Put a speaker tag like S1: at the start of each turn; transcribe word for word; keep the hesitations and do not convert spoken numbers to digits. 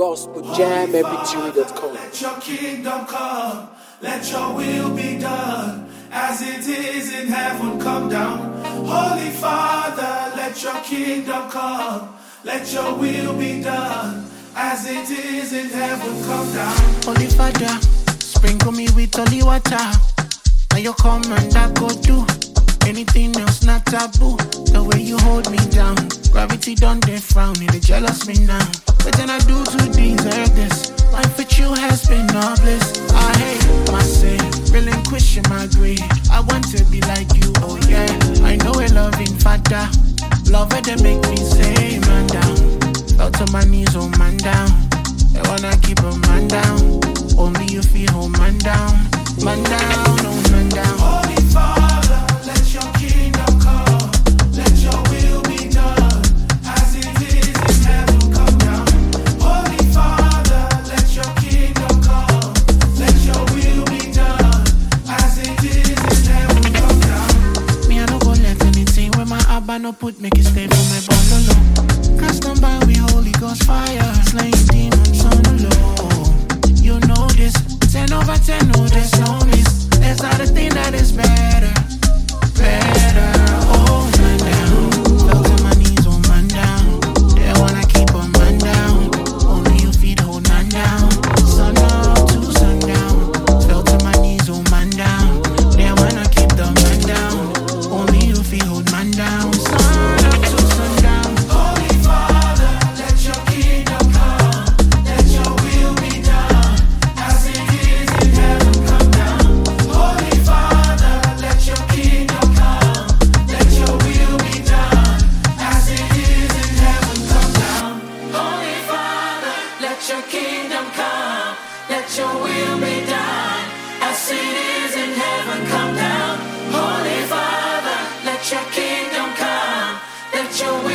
S1: gospel jam m p three dot com.
S2: Let your kingdom come, let your will be done, as it is in heaven, come down. Holy Father, let your kingdom come, let your will be done, as it is in heaven, come down.
S3: Holy Father, sprinkle me with holy water. Now you come and I go do anything else not taboo. The way you hold me down, gravity done they frown, it jealous me now. What can I do to deserve this? Life with you has been a bliss. I hate my sin, relinquishing my greed. I want to be like you, oh yeah. I know a loving Father, love it that make me say man down. Fell to my knees, oh man down. I wanna keep a man down. Only you feel oh man down, man down, oh man down.
S2: Holy Father, let your kingdom come, let your will be done, as it is in heaven, come down. Holy Father, let your kingdom come, let your will be done, as it is in heaven, come down.
S3: Me I no go let anything where my abba no put make it stay for my bungalow. Cast down by we Holy Ghost fire, slaying demons on the low. You know this, ten over ten, no there's no miss. There's not a thing that is better, better. Oh man down, fell to my knees, oh man down. They wanna keep a man down, only you feed hold man down. Sun up to sundown, fell to my knees, oh man down. They wanna keep the man down, only you feed hold man down. Sun up to sundown.
S2: Holy Father, let your kingdom come, let your will be done, as it is in heaven, come down. Holy Father, let your kingdom come, let your will be done, as it is in heaven, come down. Holy Father, let your kingdom come, let your will be done, as it is in heaven, come down. Holy Father, let your kingdom come, let your will